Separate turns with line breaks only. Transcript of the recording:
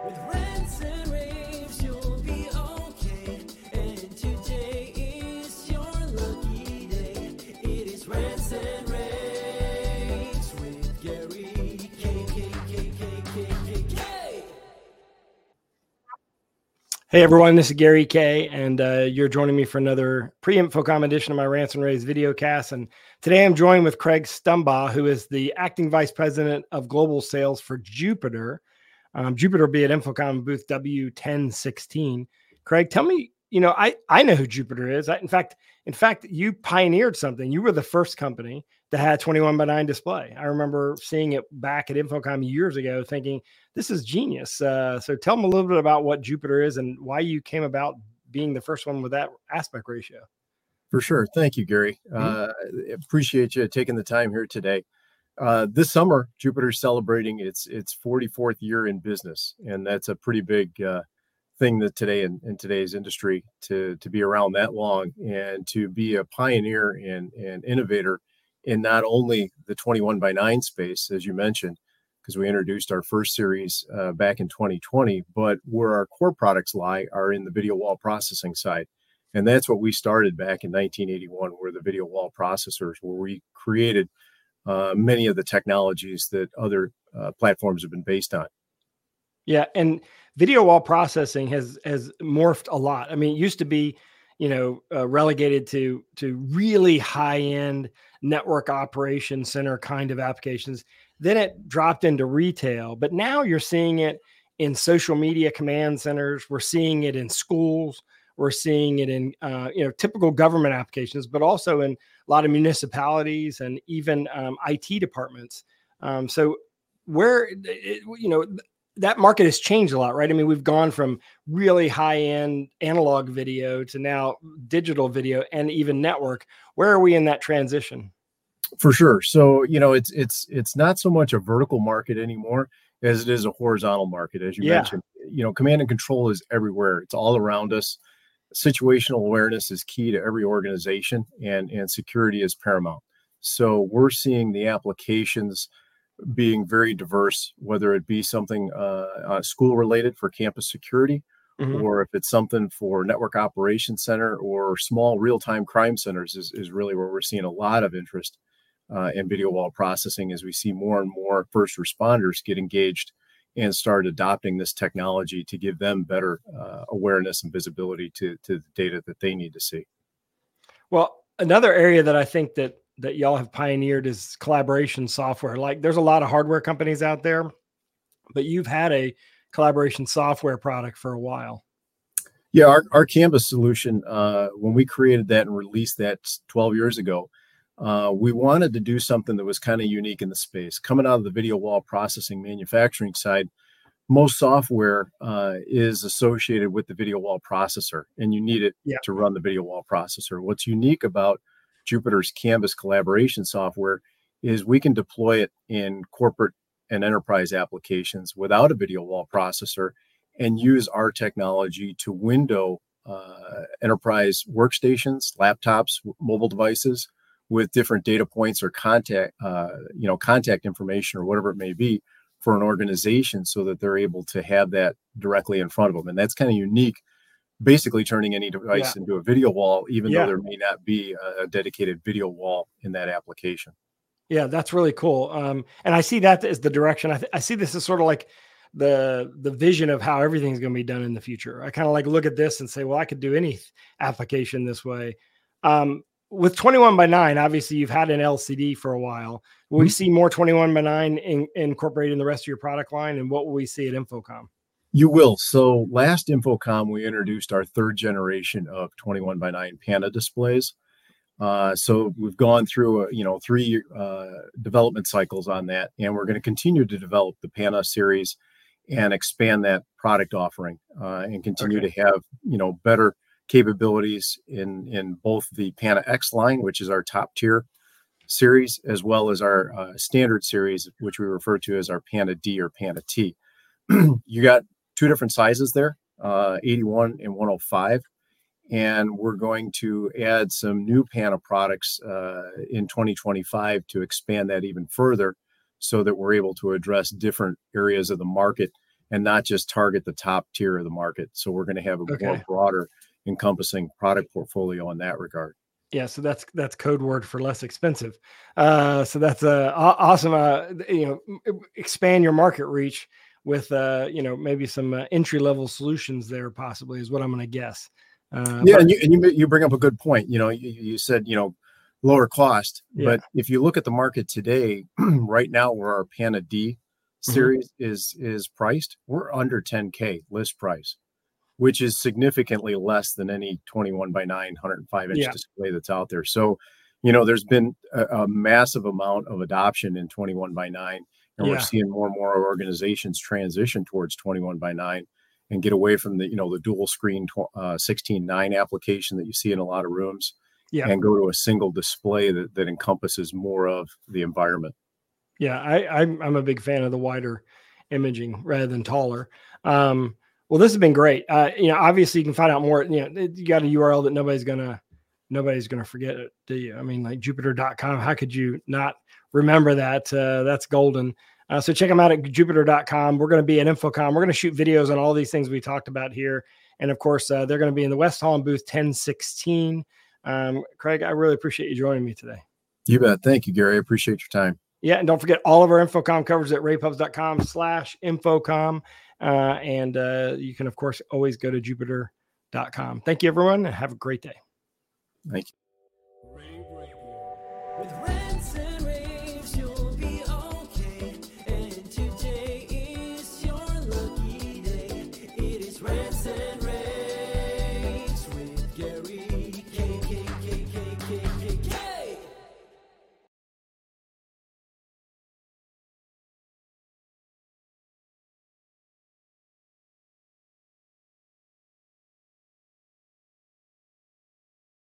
rants and raves, you'll be okay. And today is your lucky day. It is Rants and Raves with Gary K.
Hey everyone, this is Gary K, and you're joining me for another pre-InfoComm edition of my Rants and Raves video cast. And today I'm joined with Craig Stumbaugh, who is the Acting Vice President of Global Sales for Jupiter. Jupiter will be at InfoComm booth W1016. Craig, tell me, I know who Jupiter is. In fact, you pioneered something. You were the first company that had 21:9 display. I remember seeing it back at InfoComm years ago, thinking this is genius. So tell them a little bit about what Jupiter is and why you came about being the first one with that aspect ratio.
For sure. Thank you, Gary. Appreciate you taking the time here today. This summer, Jupiter's celebrating its 44th year in business, and that's a pretty big thing that today in today's industry to be around that long and to be a pioneer and innovator in not only the 21:9 space, as you mentioned, because we introduced our first series back in 2020, but where our core products lie are in the video wall processing side. And that's what we started back in 1981, were the video wall processors, where we created many of the technologies that other platforms have been based on.
Yeah, and video wall processing has morphed a lot. I mean, it used to be, relegated to really high-end network operation center kind of applications. Then it dropped into retail, but now you're seeing it in social media command centers. We're seeing it in schools. We're seeing it in typical government applications, but also in a lot of municipalities and even IT departments. So where that market has changed a lot, right? I mean, we've gone from really high-end analog video to now digital video and even network. Where are we in that transition?
For sure. So, it's not so much a vertical market anymore as it is a horizontal market, as you mentioned. Command and control is everywhere. It's all around us. Situational awareness is key to every organization, and security is paramount. So we're seeing the applications being very diverse, whether it be something school related for campus security, or if it's something for network operations center or small real-time crime centers is really where we're seeing a lot of interest in video wall processing, as we see more and more first responders get engaged and start adopting this technology to give them better awareness and visibility to the data that they need to see.
Well, another area that I think that y'all have pioneered is collaboration software. Like, there's a lot of hardware companies out there, but you've had a collaboration software product for a while.
Yeah, our Canvas solution, when we created that and released that 12 years ago, we wanted to do something that was kind of unique in the space. Coming out of the video wall processing manufacturing side, most software is associated with the video wall processor, and you need it to run the video wall processor. What's unique about Jupiter's Canvas collaboration software is we can deploy it in corporate and enterprise applications without a video wall processor and use our technology to window enterprise workstations, laptops, mobile devices with different data points or contact information or whatever it may be for an organization, so that they're able to have that directly in front of them. And that's kind of unique, basically turning any device into a video wall, even though there may not be a dedicated video wall in that application.
Yeah, that's really cool. And I see that as the direction. I see this as sort of like the vision of how everything's going to be done in the future. I kind of like look at this and say, well, I could do any application this way. With 21:9, obviously you've had an LCD for a while. Will we see more 21:9 incorporated in the rest of your product line? And what will we see at InfoComm?
You will. So last InfoComm, we introduced our third generation of 21:9 PANA displays. So we've gone through, 3 development cycles on that, and we're going to continue to develop the PANA series and expand that product offering and continue to have, better capabilities in both the PANA X line, which is our top tier series, as well as our standard series, which we refer to as our PANA D or PANA T. You got 2 different sizes there, 81 and 105. And we're going to add some new PANA products in 2025 to expand that even further, so that we're able to address different areas of the market and not just target the top tier of the market. So we're going to have a
Okay.
more broader encompassing product portfolio in that regard.
Yeah, so that's code word for less expensive. So that's awesome. Expand your market reach with maybe some entry level solutions there possibly is what I'm going to guess.
Yeah, and you bring up a good point. You said lower cost, but if you look at the market today, right now where our Pana D series is priced, we're under 10K list price, which is significantly less than any 21 by 9 105-inch display that's out there. So, there's been a massive amount of adoption in 21 by 9, and we're seeing more and more organizations transition towards 21 by 9 and get away from the dual screen 16:9 application that you see in a lot of rooms, and go to a single display that encompasses more of the environment.
Yeah, I'm a big fan of the wider imaging rather than taller. Well, this has been great. Obviously you can find out more. You got a URL that nobody's gonna forget it, do you? I mean, like Jupiter.com. How could you not remember that? That's golden. So check them out at Jupiter.com. We're going to be at InfoComm. We're going to shoot videos on all these things we talked about here, and of course, they're going to be in the West Hall booth 1016. Craig, I really appreciate you joining me today.
You bet. Thank you, Gary. I appreciate your time.
Yeah, and don't forget all of our InfoComm coverage at ravepubs.com/InfoComm. And you can, of course, always go to Jupiter.com. Thank you, everyone, and have a great day.
Thank you.
Rave Radio with Ray.